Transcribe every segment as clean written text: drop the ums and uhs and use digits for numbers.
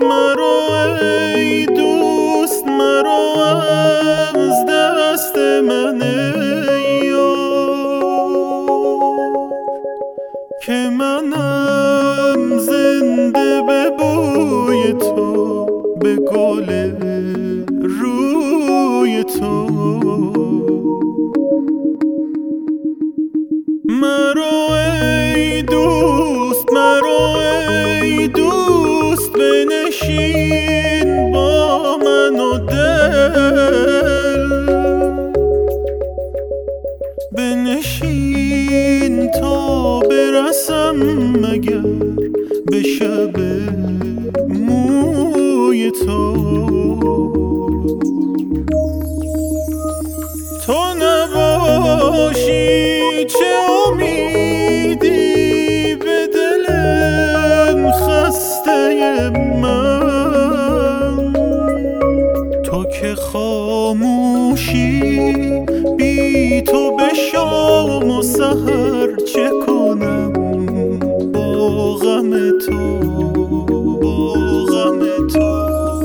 مرو ای دوست مرو از دست من که منم زنده به بوی تو، به گل روی تو. مرو ای دوست مرو ای دوست، بنشین با من و دل، بنشین تا برسم مگر به شب موی تو. تو نباشی چه امیدی به دلم خسته من، تو که خاموشی بی تو به شام و سحر چه کنم با غم تو، با غم تو.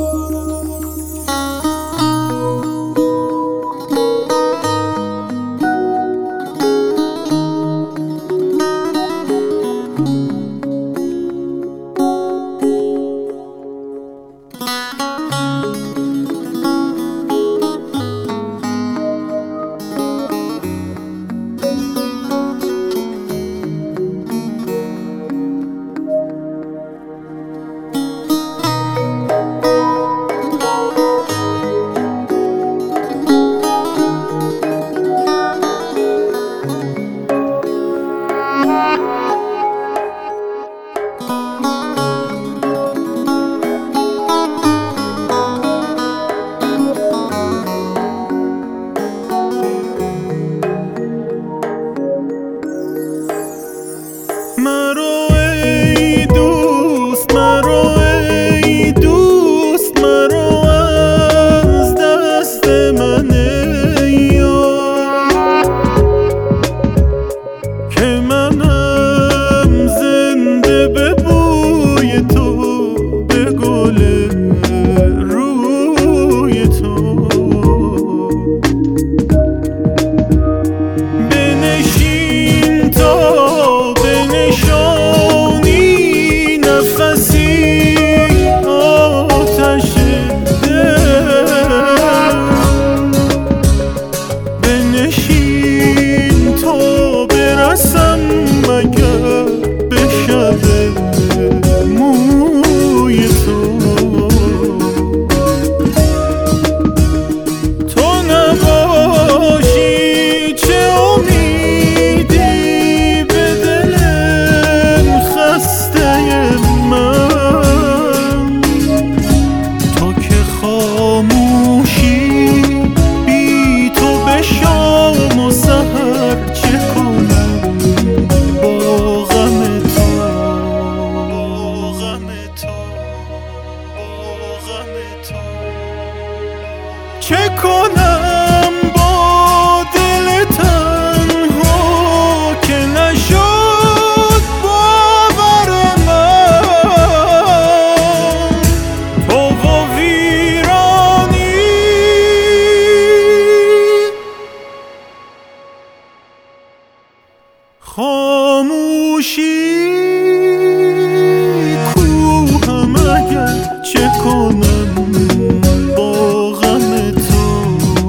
مرو ای دوست مرو ای دوست، مرو از دست من که منم زنده به بوی تو، به گل روی تو. بنشین تا بنشانی نفسی آتش دل، بنشین تا برسم مگر به شب موی تو. تو نباشی چه امیدی به دلم خسته من، تو که خاموشی بی تو به شام و سحر چه کنم با غم تو، با غم تو، با غم تو. چه کنم با دل تنها که نشد باور من، تو و ویرانی خاموشی کوهم اگر چه کنم با غم تو.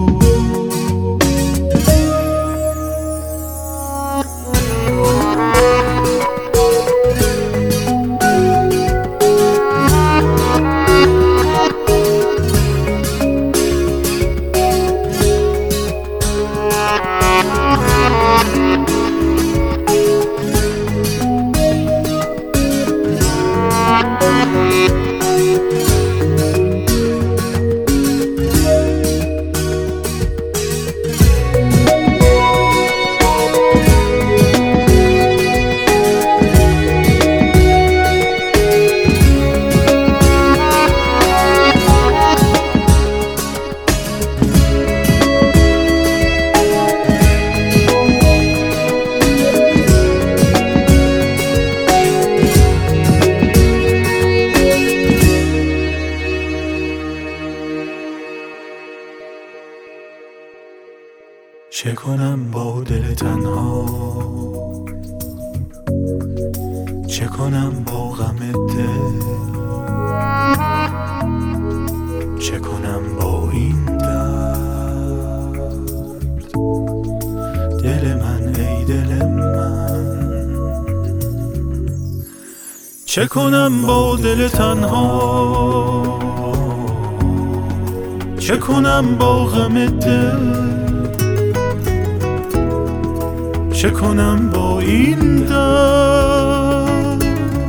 چه کنم با دل تنها، چه کنم با غم دل، چه کنم با این درد. دل من ای دل من، چه کنم با دل تنها، چه کنم با غم دل، چه کنم با این درد.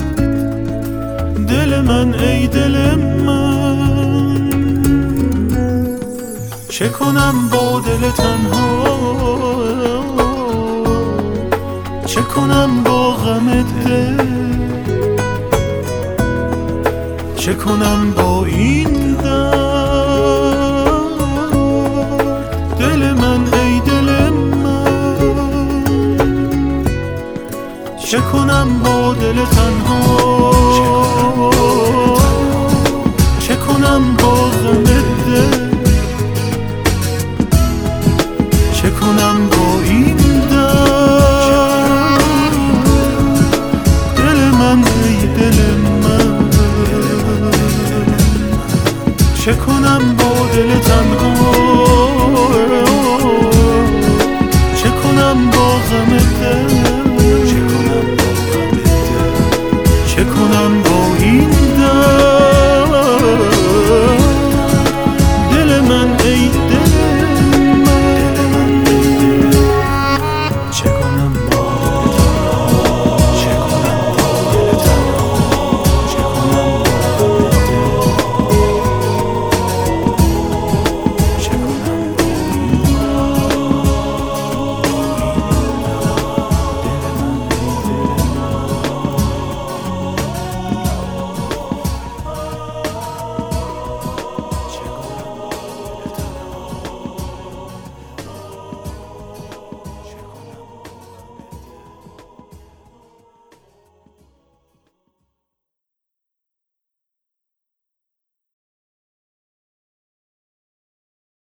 دل من ای دل من، چه کنم با دل تنها، چه کنم با غم دل، چه کنم با این درد. دل من ای دل من، چه کنم با دل تنها، چه کنم با غم دل، چه کنم با این درد. دل من ای دل من، چه کنم با دل تنها،